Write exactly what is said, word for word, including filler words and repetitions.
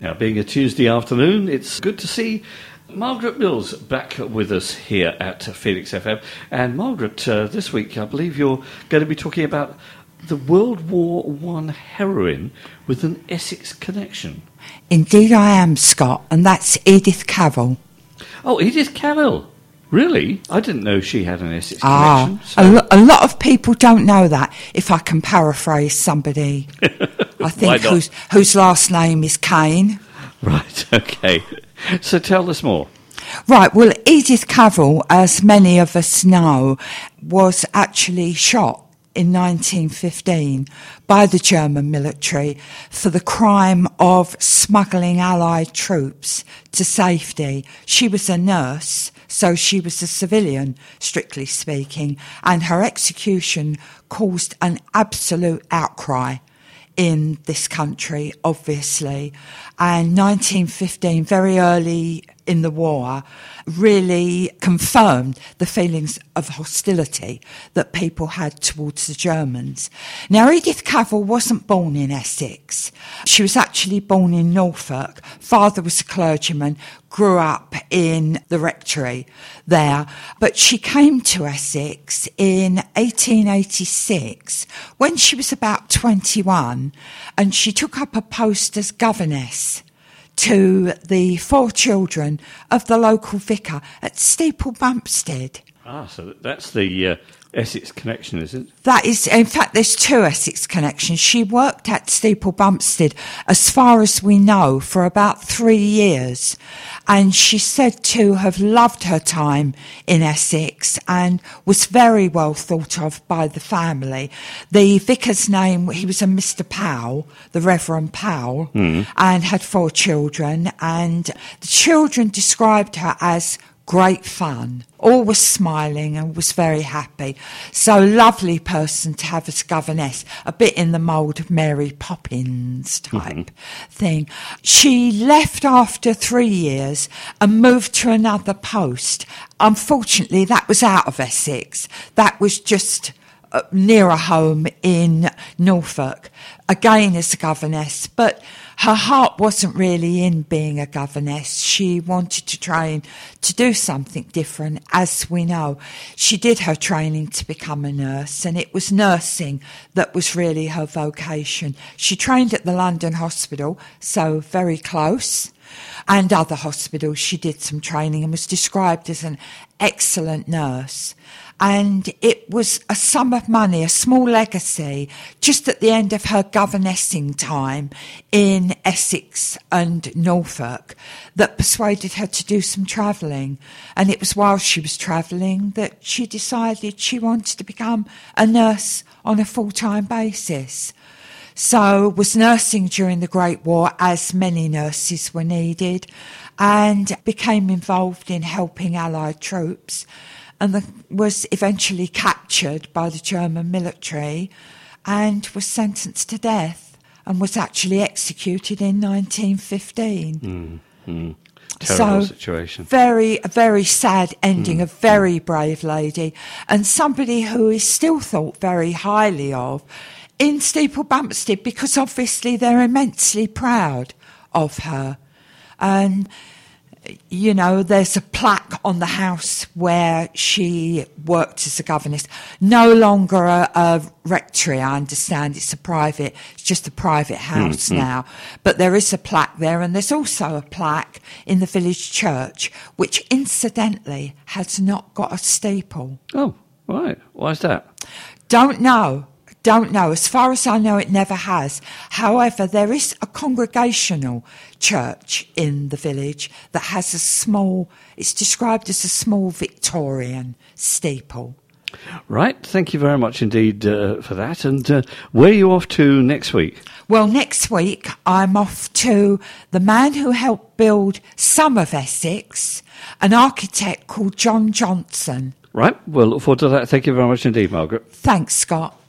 Now, being a Tuesday afternoon, it's good to see Margaret Mills back with us here at Felix F M. And Margaret, uh, this week I believe you're going to be talking about the World War One heroine with an Essex connection. Indeed I am, Scott, and that's Edith Cavell. Oh, Edith Cavell. Really? I didn't know she had an Essex ah, connection. So. A, lo- a lot of people don't know that, if I can paraphrase somebody. I think whose, whose last name is Kane. Right, okay. So tell us more. Right, well, Edith Cavell, as many of us know, was actually shot in nineteen fifteen by the German military for the crime of smuggling Allied troops to safety. She was a nurse, so she was a civilian, strictly speaking, and her execution caused an absolute outcry in this country, obviously. And nineteen fifteen, very early in the war, really confirmed the feelings of hostility that people had towards the Germans. Now, Edith Cavell wasn't born in Essex. She was actually born in Norfolk. Father was a clergyman, grew up in the rectory there, but she came to Essex in eighteen eighty-six when she was about twenty-one, and she took up a post as governess to the four children of the local vicar at Steeple Bumpstead. Ah, so that's the uh, Essex connection, is it? That is, in fact, there's two Essex connections. She worked at Steeple Bumpstead, as far as we know, for about three years. And she's said to have loved her time in Essex and was very well thought of by the family. The vicar's name, he was a Mister Powell, the Reverend Powell, mm. and had four children. And the children described her as great fun, always smiling and was very happy. So lovely person to have as governess, a bit in the mould of Mary Poppins type mm-hmm. thing. She left after three years and moved to another post. Unfortunately, that was out of Essex. That was just uh, nearer home in Norfolk, again as a governess, but her heart wasn't really in being a governess. She wanted to train to do something different, as we know. She did her training to become a nurse, and it was nursing that was really her vocation. She trained at the London Hospital, so very close, and other hospitals. She did some training and was described as an excellent nurse. And it was a sum of money, a small legacy, just at the end of her governessing time in Essex and Norfolk that persuaded her to do some travelling. And it was while she was travelling that she decided she wanted to become a nurse on a full-time basis. So was nursing during the Great War, as many nurses were needed, and became involved in helping Allied troops, and the, was eventually captured by the German military and was sentenced to death and was actually executed in nineteen fifteen. Mm-hmm. Terrible so, situation. Very, a very sad ending, mm. a very brave lady, and somebody who is still thought very highly of in Steeple Bumpstead, because obviously they're immensely proud of her. And you know, there's a plaque on the house where she worked as a governess. No longer a, a rectory, I understand. It's a private, it's just a private house mm, now. Mm. But there is a plaque there, and there's also a plaque in the village church, which incidentally has not got a steeple. Oh, right. Why is that? Don't know. Don't know. As far as I know, it never has. However, there is a congregational church in the village that has a small, it's described as a small Victorian steeple. Right. Thank you very much indeed uh, for that. And uh, where are you off to next week? Well, next week I'm off to the man who helped build some of Essex, an architect called John Johnson. Right. Well, look forward to that. Thank you very much indeed, Margaret. Thanks, Scott.